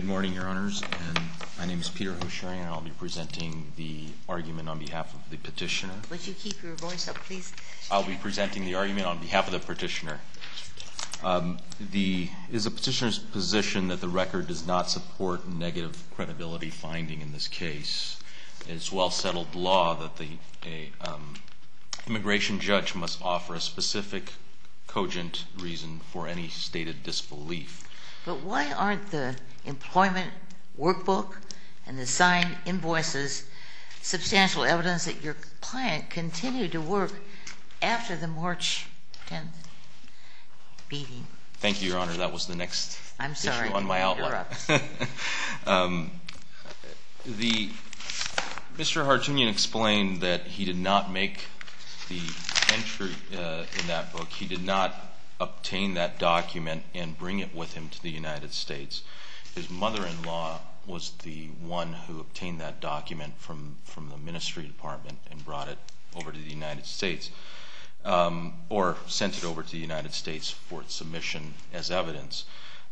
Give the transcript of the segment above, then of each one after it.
Good morning, Your Honors, and my name is Peter Hosharian, and I'll be presenting the argument on behalf of the petitioner. Would you keep your voice up, please? I'll be presenting the argument on behalf of the petitioner. It is the petitioner's position that the record does not support negative credibility finding in this case. It's well-settled law that the immigration judge must offer a specific, cogent reason for any stated disbelief. But why aren't the employment workbook and the signed invoices substantial evidence that your client continued to work after the March 10th beating? Thank you, Your Honor. That was the next issue on my outline. Mr. Hartunian explained that he did not make the entry in that book. He did not obtain that document and bring it with him to the United States. His mother-in-law was the one who obtained that document from the Ministry Department and brought it over to the United States, or sent it over to the United States for its submission as evidence.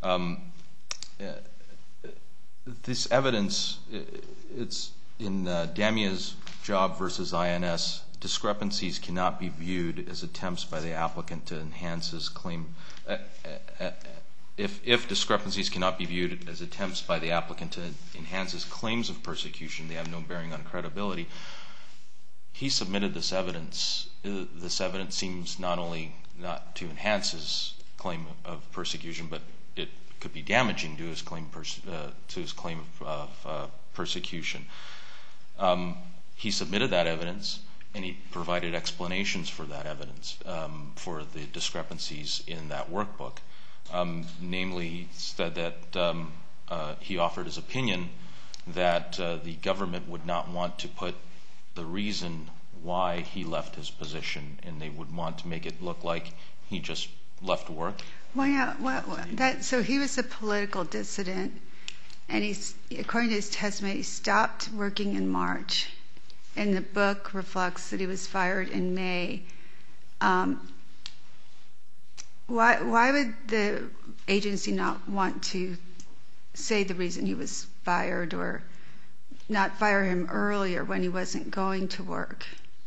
This evidence, it's in Damia's Job versus INS, discrepancies cannot be viewed as attempts by the applicant to enhance his claim. If discrepancies cannot be viewed as attempts by the applicant to enhance his claims of persecution, they have no bearing on credibility. He submitted this evidence. This evidence seems not only not to enhance his claim of persecution, but it could be damaging to his claim of persecution. He submitted that evidence, and he provided explanations for that evidence, for the discrepancies in that workbook. Namely, he said that he offered his opinion that the government would not want to put the reason why he left his position, and they would want to make it look like he just left work. So he was a political dissident, and according to his testimony, he stopped working in March. And the book reflects that he was fired in May. Why would the agency not want to say the reason he was fired, or not fire him earlier when he wasn't going to work?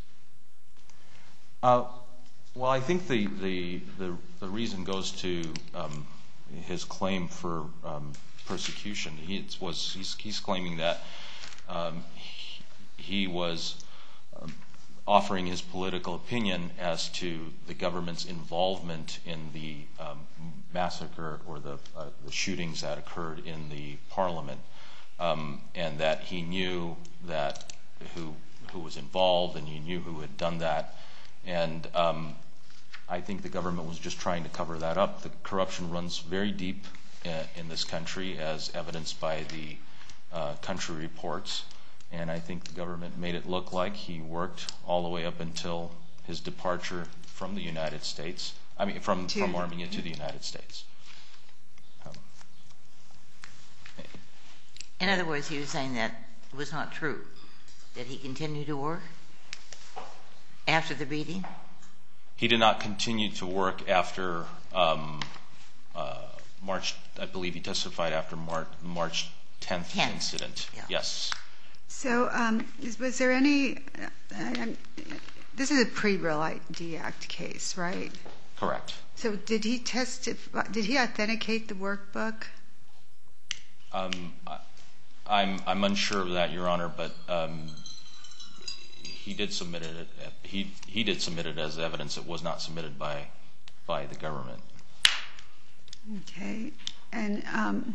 Well, I think the reason goes to his claim for persecution. He's claiming that he was offering his political opinion as to the government's involvement in the massacre or the shootings that occurred in the parliament, and that he knew that who was involved, and he knew who had done that. And I think the government was just trying to cover that up. The corruption runs very deep in this country, as evidenced by the country reports. And I think the government made it look like he worked all the way up until his departure from the United States. I mean, from Armenia to the United States. In other words, he was saying that it was not true, that he continued to work after the beating? He did not continue to work after March. I believe he testified after March 10th incident. Yeah. Yes. So was there any this is a pre-Real ID Act case, right? Correct. So did he authenticate the workbook? I'm unsure of that, Your Honor, but he did submit it. He did submit it as evidence. It was not submitted by the government. Okay. And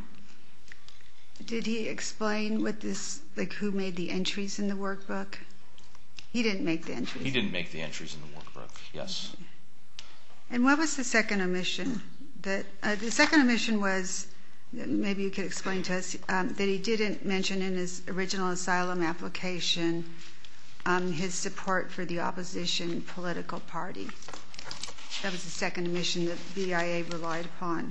did he explain what this, like, who made the entries in the workbook? He didn't make the entries. He didn't make the entries in the workbook. Yes. Okay. And what was the second omission? The second omission was, maybe you could explain to us, that he didn't mention in his original asylum application his support for the opposition political party. That was the second omission that BIA relied upon.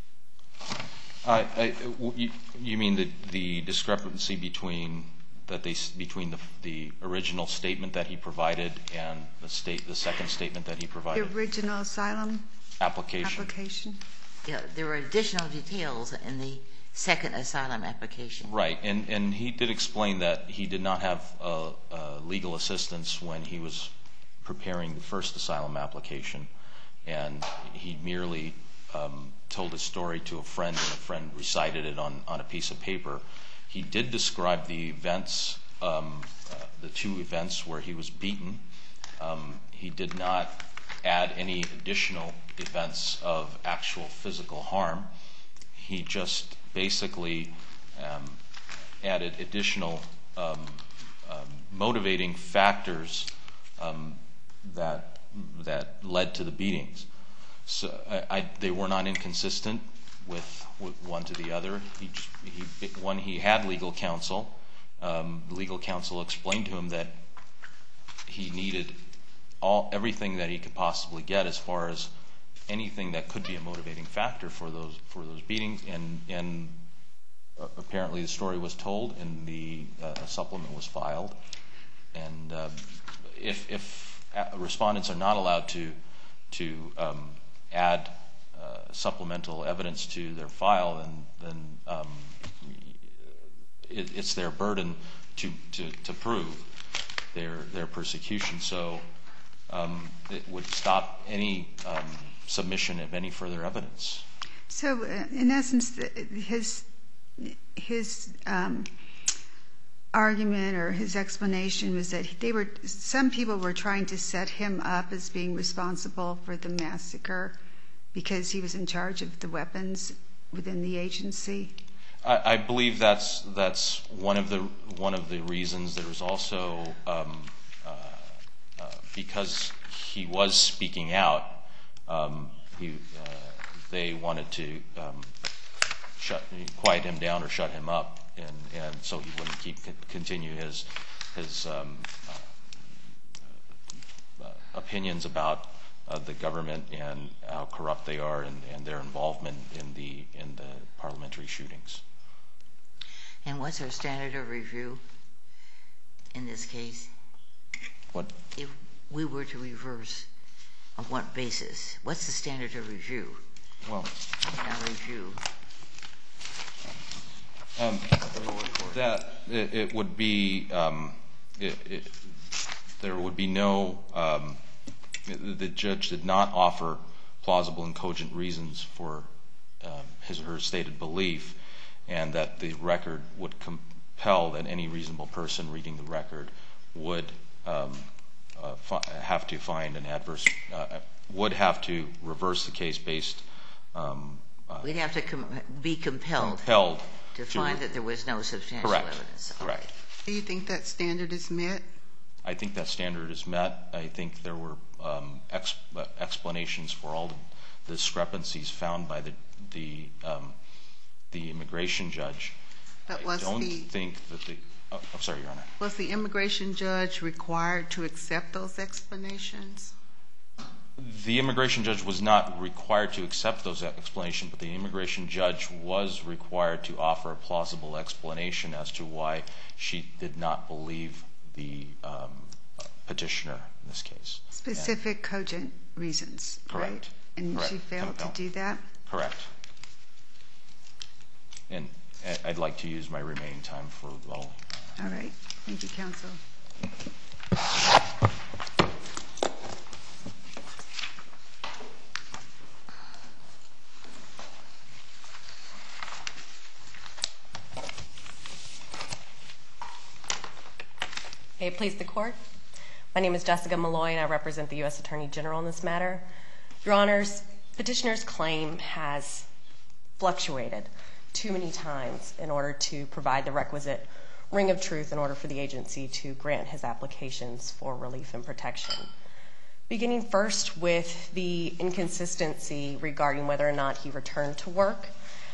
You mean the discrepancy between the original statement that he provided and the second statement that he provided? The original asylum application. Yeah, there were additional details in the second asylum application. Right, and he did explain that he did not have legal assistance when he was preparing the first asylum application, and he merely told his story to a friend, and a friend recited it on a piece of paper. He did describe the events, the two events where he was beaten. He did not add any additional events of actual physical harm. He just basically added additional motivating factors that led to the beatings. So they were not inconsistent with one to the other. When he had legal counsel, legal counsel explained to him that he needed everything that he could possibly get as far as anything that could be a motivating factor for those beatings, and apparently the story was told and the supplement was filed. And if respondents are not allowed to add supplemental evidence to their file, then it's their burden to prove their persecution. So it would stop any submission of any further evidence. So, in essence, his argument or his explanation was that some people were trying to set him up as being responsible for the massacre because he was in charge of the weapons within the agency. I believe that's one of the reasons. There was also because he was speaking out, they wanted to quiet him down or shut him up, and so he wouldn't continue his opinions about the government and how corrupt they are and their involvement in the parliamentary shootings. And what's our standard of review in this case? What? If we were to reverse, on what basis? What's the standard of review? Well, Our review. That it would be there would be no. The judge did not offer plausible and cogent reasons for his or her stated belief, and that the record would compel that any reasonable person reading the record would have to find an adverse, would have to reverse the case based. We'd have to be compelled to find that there was no substantial evidence. Correct. Do you think that standard is met? I think that standard is met. I think there were explanations for all the discrepancies found by the immigration judge. But I don't think that the. I'm sorry, Your Honor. Was the immigration judge required to accept those explanations? The immigration judge was not required to accept those explanations, but the immigration judge was required to offer a plausible explanation as to why she did not believe the petitioner in this case. Specific, cogent reasons, correct. Right? And correct. She failed to do that? Correct. And I'd like to use my remaining time for all. All right. Thank you, counsel. May it please the Court. My name is Jessica Malloy, and I represent the U.S. Attorney General in this matter. Your Honors, petitioner's claim has fluctuated too many times in order to provide the requisite ring of truth in order for the agency to grant his applications for relief and protection. Beginning first with the inconsistency regarding whether or not he returned to work.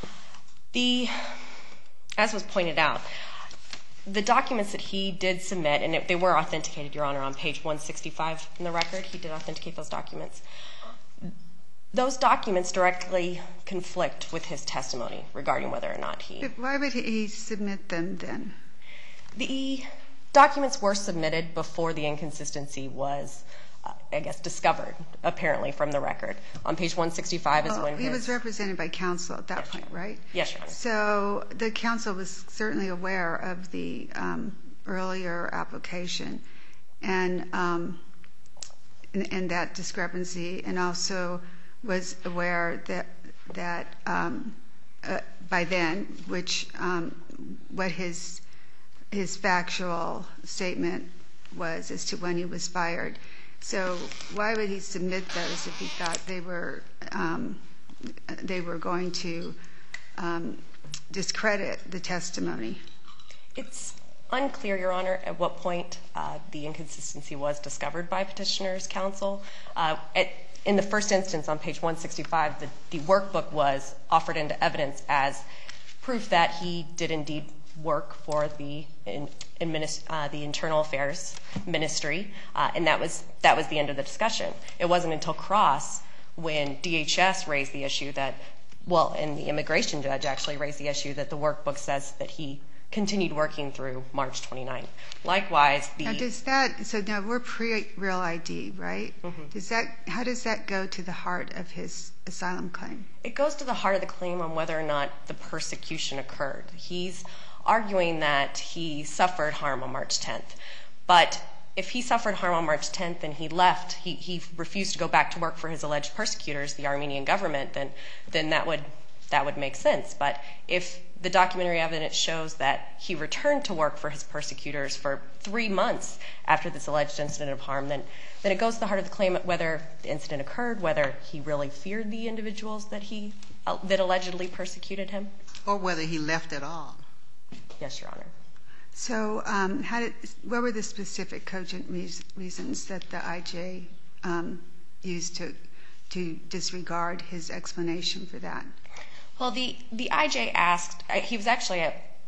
As was pointed out, the documents that he did submit, and they were authenticated, Your Honor, on page 165 in the record. He did authenticate those documents. Those documents directly conflict with his testimony regarding whether or not he... But why would he submit them then? The documents were submitted before the inconsistency was discovered, apparently, from the record. On page 165 is when he was represented by counsel at that point, right? Yes, Your Honor. So the counsel was certainly aware of the earlier application and that discrepancy, and also was aware that by then, what his factual statement was as to when he was fired. So why would he submit those if he thought they were going to discredit the testimony? It's unclear, Your Honor, at what point the inconsistency was discovered by Petitioner's counsel. In the first instance, on page 165, the workbook was offered into evidence as proof that he did indeed work for the Internal Affairs Ministry, and that was the end of the discussion. It wasn't until cross when DHS raised the issue and the immigration judge actually raised the issue that the workbook says that he continued working through March 29th. Likewise, so now we're pre-Real ID, right? Mm-hmm. How does that go to the heart of his asylum claim? It goes to the heart of the claim on whether or not the persecution occurred. He's arguing that he suffered harm on March 10th. But if he suffered harm on March 10th and he left, he refused to go back to work for his alleged persecutors, the Armenian government, then that would make sense. But if the documentary evidence shows that he returned to work for his persecutors for 3 months after this alleged incident of harm, then it goes to the heart of the claim whether the incident occurred, whether he really feared the individuals that allegedly persecuted him. Or whether he left at all. Yes, Your Honor. So what were the specific cogent reasons that the IJ used to disregard his explanation for that? Well, the IJ asked, he was actually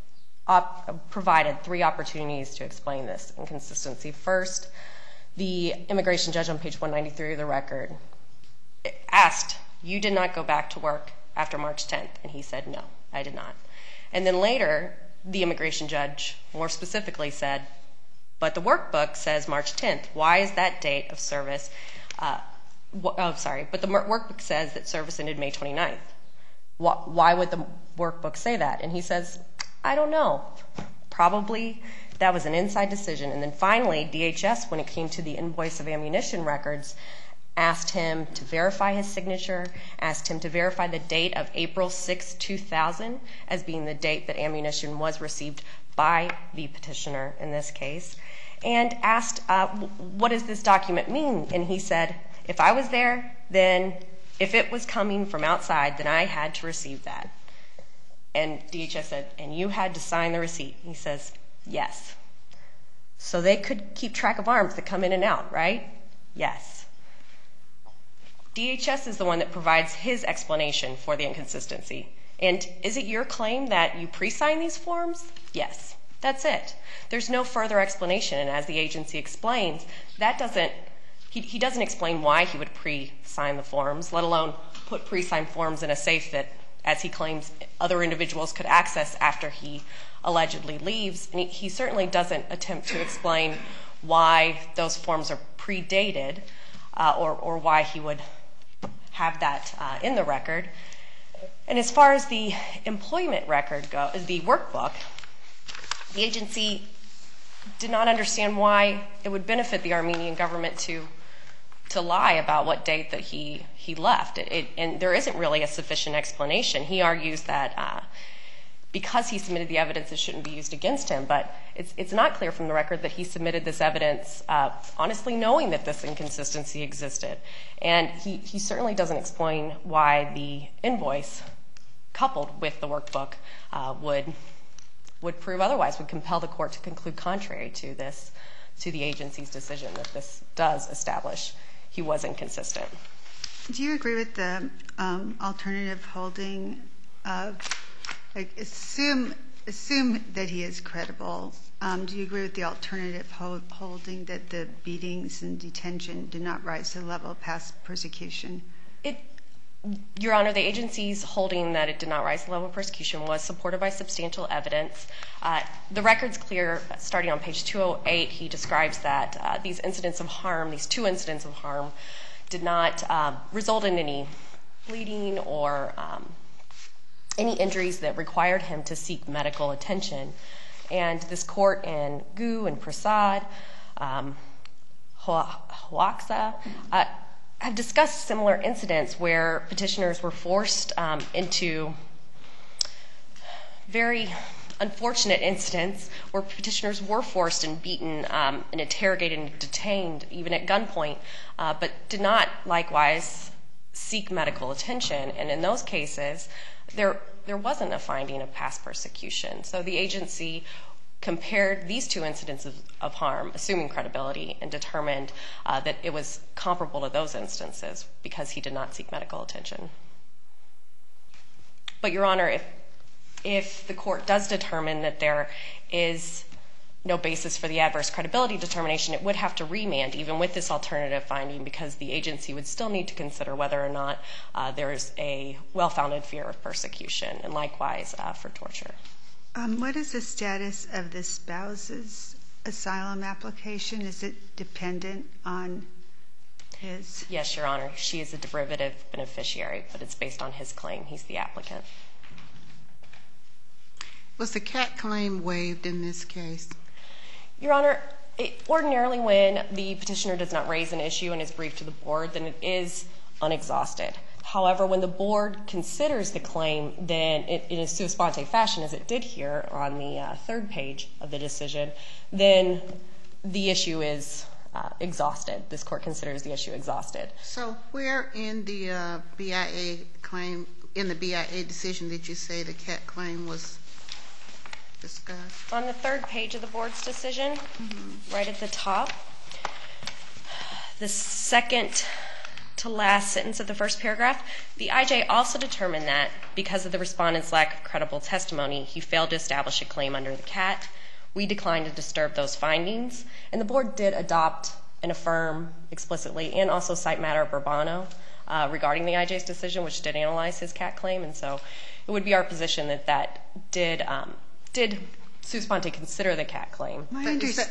provided 3 opportunities to explain this inconsistency. First, the immigration judge on page 193 of the record asked, "You did not go back to work after March 10th?" And he said, "No, I did not." And then later, the immigration judge more specifically said, "But the workbook says March 10th. Why is that date of service?" But the workbook says that service ended May 29th. Why would the workbook say that? And he says, "I don't know. Probably that was an inside decision." And then finally, DHS, when it came to the invoice of ammunition records, asked him to verify his signature, asked him to verify the date of April 6, 2000 as being the date that ammunition was received by the petitioner in this case, and asked, "What does this document mean?" And he said, "If I was there, then if it was coming from outside, then I had to receive that." And DHS said, "And you had to sign the receipt?" He says, "Yes." So they could keep track of arms that come in and out, right? Yes. DHS is the one that provides his explanation for the inconsistency. And is it your claim that you pre-sign these forms? Yes. That's it. There's no further explanation. And as the agency explains, he doesn't explain why he would pre-sign the forms, let alone put pre-signed forms in a safe that, as he claims, other individuals could access after he allegedly leaves. And he certainly doesn't attempt to explain why those forms are predated or why he would have that in the record. And as far as the employment record goes, the workbook, the agency did not understand why it would benefit the Armenian government to lie about what date that he left. And there isn't really a sufficient explanation. He argues that because he submitted the evidence, it shouldn't be used against him. But it's not clear from the record that he submitted this evidence honestly knowing that this inconsistency existed. And he certainly doesn't explain why the invoice coupled with the workbook would prove otherwise, would compel the court to conclude contrary to the agency's decision that this does establish he was inconsistent. Do you agree with the alternative holding of, assume that he is credible, do you agree with the alternative holding that the beatings and detention did not rise to the level of past persecution? Your Honor, the agency's holding that it did not rise to the level of persecution was supported by substantial evidence. The record's clear. Starting on page 208, he describes that these incidents of harm, these 2 incidents of harm, did not result in any bleeding or any injuries that required him to seek medical attention. And this court in Gu and Prasad, Huaxa, have discussed similar incidents where petitioners were forced into very unfortunate incidents where petitioners were forced and beaten and interrogated and detained, even at gunpoint, but did not likewise seek medical attention. And in those cases, there wasn't a finding of past persecution. So the agency compared these 2 incidents of harm, assuming credibility, and determined that it was comparable to those instances because he did not seek medical attention. But, Your Honor, if the court does determine that there is no basis for the adverse credibility determination, it would have to remand even with this alternative finding because the agency would still need to consider whether or not there is a well-founded fear of persecution, and likewise for torture. What is the status of the spouse's asylum application? Is it dependent on his? Yes, Your Honor. She is a derivative beneficiary, but it's based on his claim. He's the applicant. Was the CAT claim waived in this case? Your Honor, ordinarily when the petitioner does not raise an issue and is briefed to the board, then it is unexhausted. However, when the board considers the claim, then in a sua sponte fashion, as it did here on the 3rd page of the decision, then the issue is exhausted. This court considers the issue exhausted. So where in the BIA claim, in the BIA decision, did you say the CAT claim was discussed? On the 3rd page of the board's decision, right at the top, the second to last sentence of the first paragraph, the IJ also determined that because of the respondent's lack of credible testimony, he failed to establish a claim under the CAT. We declined to disturb those findings, and the board did adopt and affirm explicitly and also cite matter of Burbano regarding the IJ's decision, which did analyze his CAT claim, and so it would be our position that that did sua sponte consider the CAT claim. I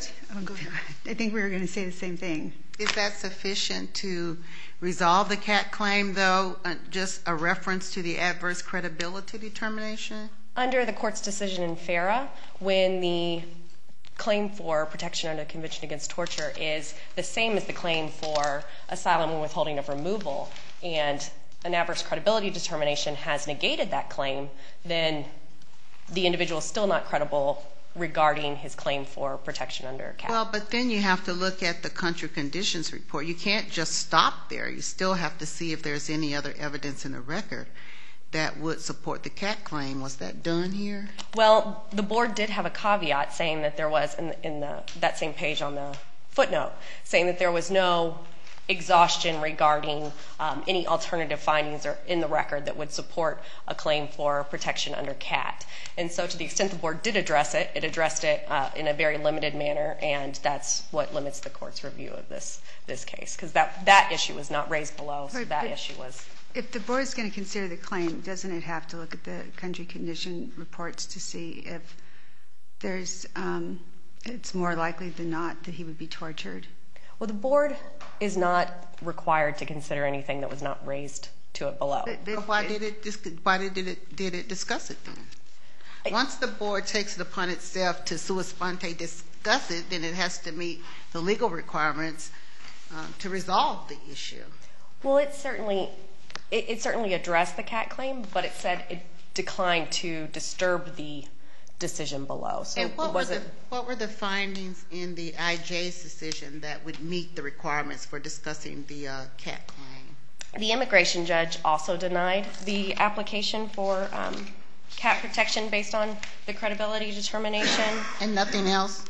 think we were going to say the same thing. Is that sufficient to resolve the CAT claim, though, just a reference to the adverse credibility determination? Under the court's decision in FARA, when the claim for protection under the Convention Against Torture is the same as the claim for asylum and withholding of removal, and an adverse credibility determination has negated that claim, then the individual is still not credible regarding his claim for protection under CAT. Well, but then you have to look at the country conditions report. You can't just stop there. You still have to see if there's any other evidence in the record that would support the CAT claim. Was that done here? Well, the board did have a caveat saying that there was, in that same page on the footnote, saying that there was no exhaustion regarding any alternative findings or in the record that would support a claim for protection under CAT. And so to the extent the board did address it, it addressed it in a very limited manner, and that's what limits the court's review of this case, because that issue was not raised below, so that issue was. If the board is going to consider the claim, doesn't it have to look at the country condition reports to see if there's, it's more likely than not that he would be tortured? Well, the board is not required to consider anything that was not raised to it below. Why did it discuss it then? Once the board takes it upon itself to sua sponte discuss it, then it has to meet the legal requirements to resolve the issue. Well, it certainly addressed the CAT claim, but it said it declined to disturb the decision below. So and what were the findings in the IJ's decision that would meet the requirements for discussing the CAT claim? The immigration judge also denied the application for CAT protection based on the credibility determination. And nothing else?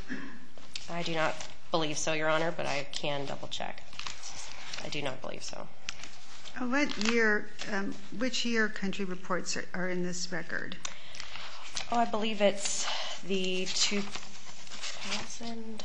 I do not believe so, Your Honor, but I can double check. I do not believe so. Which year country reports are in this record? Oh, I believe it's the 2000.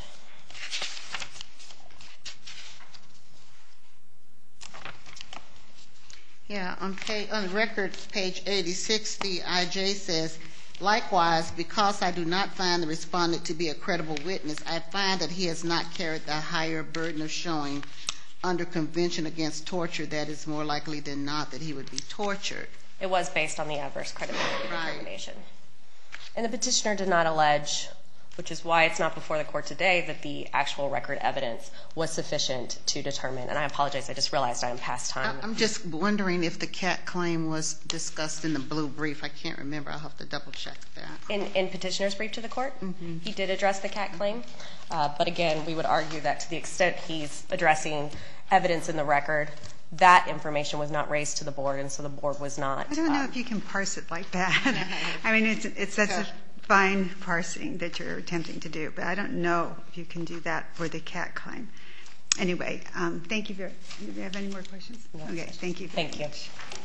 Yeah, on record, page 86, the IJ says, likewise, because I do not find the respondent to be a credible witness, I find that he has not carried the higher burden of showing under Convention Against Torture that it's more likely than not that he would be tortured. It was based on the adverse credibility determination. And the petitioner did not allege, which is why it's not before the court today, that the actual record evidence was sufficient to determine. And I apologize, I just realized I am past time. I'm just wondering if the CAT claim was discussed in the blue brief. I can't remember. I'll have to double check that. In petitioner's brief to the court, he did address the CAT claim. But again, we would argue that to the extent he's addressing evidence in the record, that information was not raised to the board, and so the board was not. I don't know if you can parse it like that. I mean, it's such a fine parsing that you're attempting to do, but I don't know if you can do that for the CAT claim. Anyway, thank you very much. Do you have any more questions? No. Okay, thank you. Thank you.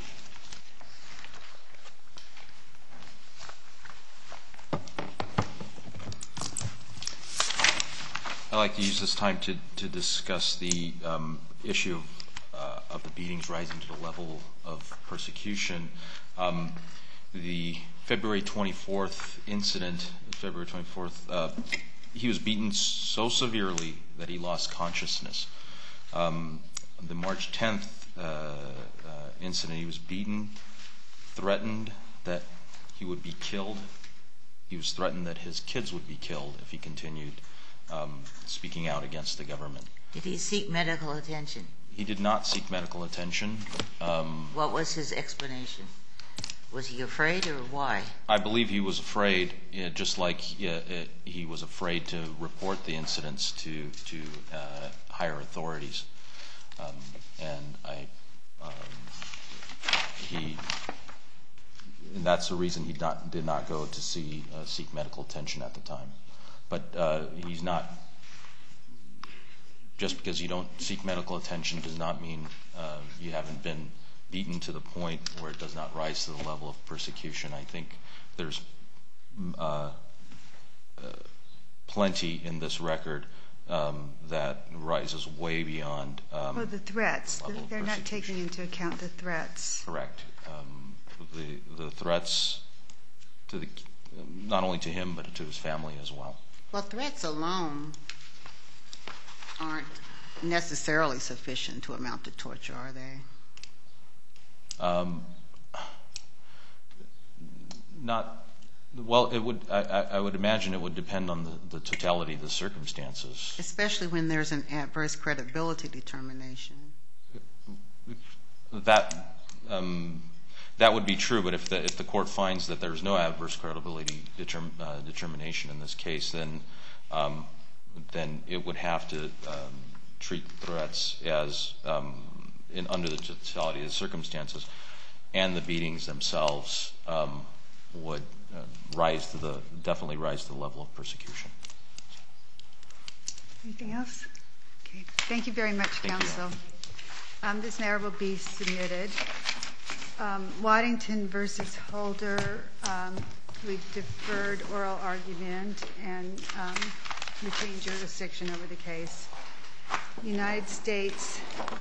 I'd like to use this time to discuss the issue of the beatings rising to the level of persecution. The February 24th incident, February 24th, he was beaten so severely that he lost consciousness. The March 10th incident, he was beaten, threatened that he would be killed. He was threatened that his kids would be killed if he continued speaking out against the government. Did he seek medical attention? He did not seek medical attention. What was his explanation? Was he afraid, or why? I believe he was afraid, just like he was afraid to report the incidents to higher authorities. And that's the reason he did not go to seek medical attention at the time. But he's not. Just because you don't seek medical attention does not mean you haven't been beaten to the point where it does not rise to the level of persecution. I think there's plenty in this record that rises way beyond Well, the threats. They're not taking into account the threats. Correct. The threats to not only to him but to his family as well. Well, threats alone aren't necessarily sufficient to amount to torture, are they? Not well. It would. I would imagine it would depend on the totality of the circumstances. Especially when there's an adverse credibility determination. That would be true, but if the court finds that there's no adverse credibility determination in this case, then it would have to treat threats as under the totality of the circumstances, and the beatings themselves would definitely rise to the level of persecution. Anything else? Okay. Thank you very much, counsel. This matter will be submitted. Waddington versus Holder, we've deferred oral argument and retained jurisdiction over the case. United States